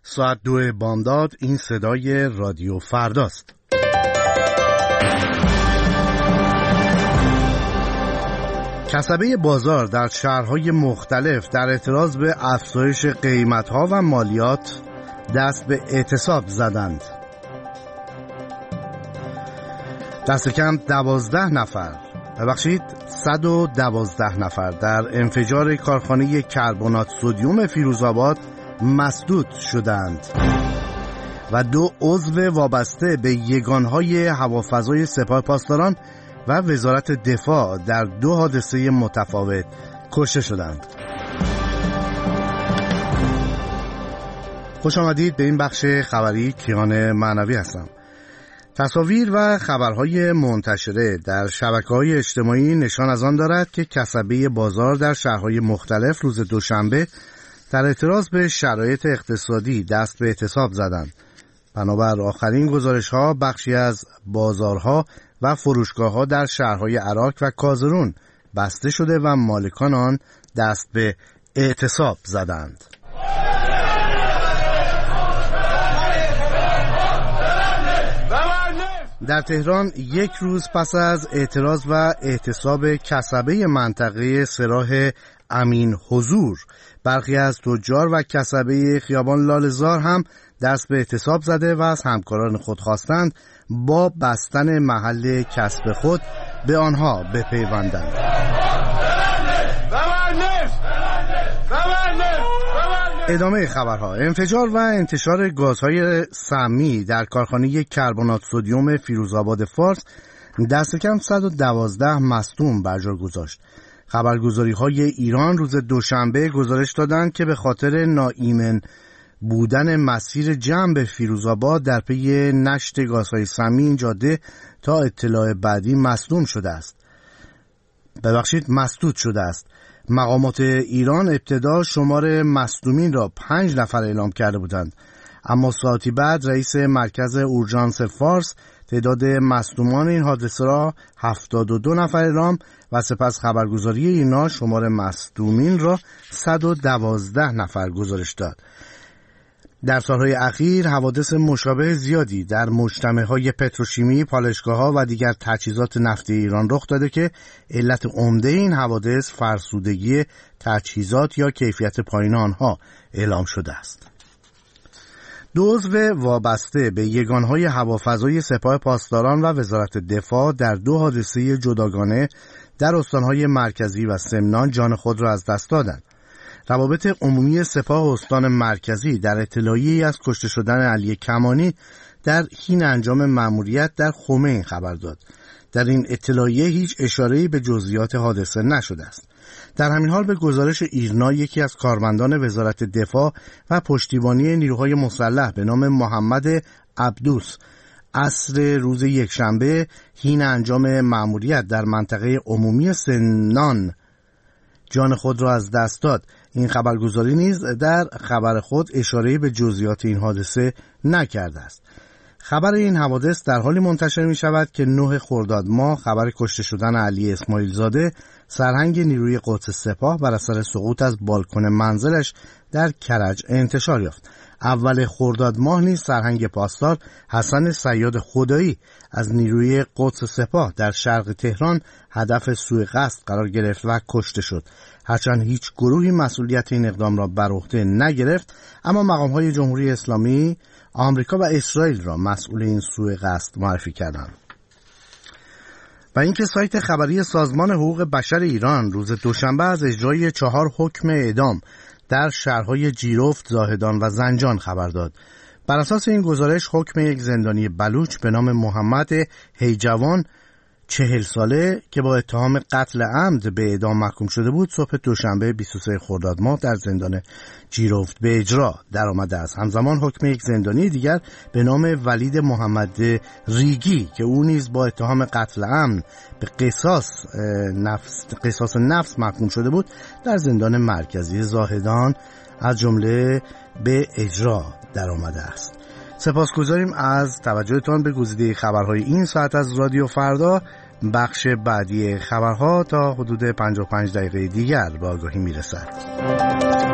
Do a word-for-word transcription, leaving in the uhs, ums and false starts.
ساعت دو بامداد. این صدای رادیو فرداست. کسبه بازار در شهرهای مختلف در اعتراض به افزایش قیمت‌ها و مالیات دست به اعتصاب زدند. دست کم دوازده نفر ببخشید صد و دوازده نفر در انفجار کارخانه کربنات سدیم فیروزآباد مسدود شدند و دو عضو وابسته به یگانهای هوافضای سپاه پاسداران و وزارت دفاع در دو حادثه متفاوت کشته شدند. خوش آمدید به این بخش خبری. کیان معنوی هستم. تصاویر و خبرهای منتشره در شبکه‌های اجتماعی نشان از آن دارد که کسبه بازار در شهرهای مختلف روز دوشنبه در اعتراض به شرایط اقتصادی دست به اعتصاب زدند. بنابر آخرین گزارش‌ها بخشی از بازارها و فروشگاه‌ها در شهرهای عراق و کازرون بسته شده و مالکان آن دست به اعتصاب زدند. در تهران یک روز پس از اعتراض و اعتصاب کسبه منطقه سراح امین حضور، برخی از تجار و کسبه خیابان لاله‌زار هم دست به اعتصاب زده و از همکاران خود خواستند با بستن محل کسب خود به آنها بپیوندند. ادامه خبرها. انفجار و انتشار گازهای سمی در کارخانه کربنات سدیم فیروزآباد فارس دست کم صد و دوازده مصدوم بر جا گذاشت. خبرگزاری‌های ایران روز دوشنبه گزارش دادند که به خاطر ناایمن بودن مسیر جمع به فیروزآباد در پی نشت گازهای سمی این جاده تا اطلاع بعدی مصدوم شده است. ببخشید مسدود شده است. مقامات ایران ابتدا شمار مصدومین را پنج نفر اعلام کرده بودند، اما ساعتی بعد رئیس مرکز اورژانس فارس تعداد مصدومان این حادثه را هفتاد و دو نفر اعلام و سپس خبرگزاری اینا شمار مصدومین را صد و دوازده نفر گزارش داد. در سالهای اخیر حوادث مشابه زیادی در مجتمع‌های پتروشیمی، پالایشگاه‌ها و دیگر تجهیزات نفتی ایران رخ داده که علت عمده این حوادث فرسودگی تجهیزات یا کیفیت پایین آنها اعلام شده است. دو عضو وابسته به یگانهای هوافضای سپاه پاسداران و وزارت دفاع در دو حادثه جداگانه در استانهای مرکزی و سمنان جان خود را از دست دادند. روابط عمومی سپاه استان مرکزی در اطلاعیه‌ای از کشته شدن علی کمانی در حین انجام مأموریت در خمین خبر داد. در این اطلاعیه هیچ اشاره‌ای به جزئیات حادثه نشده است. در همین حال به گزارش ایرنا یکی از کارمندان وزارت دفاع و پشتیبانی نیروهای مسلح به نام محمد عبدوس عصر روز یکشنبه حین انجام مأموریت در منطقه عمومی سمنان جان خود را از دست داد. این خبرگزاری نیز در خبر خود اشاره‌ای به جزئیات این حادثه نکرده است. خبر این حوادث در حالی منتشر می شود که نه خرداد ماه خبر کشته شدن علی اسماعیل زاده سرهنگ نیروی قدس سپاه بر اثر سقوط از بالکن منزلش در کرج انتشار یافت. اول خرداد ماه نیز سرهنگ پاسدار حسن صیاد خدایی از نیروی قدس سپاه در شرق تهران هدف سوء قصد قرار گرفت و کشته شد. هرچند هیچ گروهی مسئولیت این اقدام را بر عهده نگرفت، اما مقام‌های جمهوری اسلامی، آمریکا و اسرائیل را مسئول این سوء قصد معرفی کردند. و اینکه سایت خبری سازمان حقوق بشر ایران روز دوشنبه از اجرای چهار حکم اعدام در شهرهای جیرفت، زاهدان و زنجان خبر داد. بر اساس این گزارش حکم یک زندانی بلوچ به نام محمد هیجوان چهل ساله که با اتهام قتل عمد به اعدام محکوم شده بود صبح دوشنبه بیست و سه خرداد ماه در زندان جیرفت به اجرا در آمده است. همزمان حکم یک زندانی دیگر به نام ولید محمد ریگی که او نیز با اتهام قتل عمد به قصاص نفس قصاص نفس محکوم شده بود در زندان مرکزی زاهدان از جمله به اجرا در آمده است. سپاسگزاریم از توجهتان به گزیده خبرهای این ساعت از رادیو فردا. بخش بعدی خبرها تا حدود پنجاه و پنج دقیقه دیگر به آگاهی میرسد.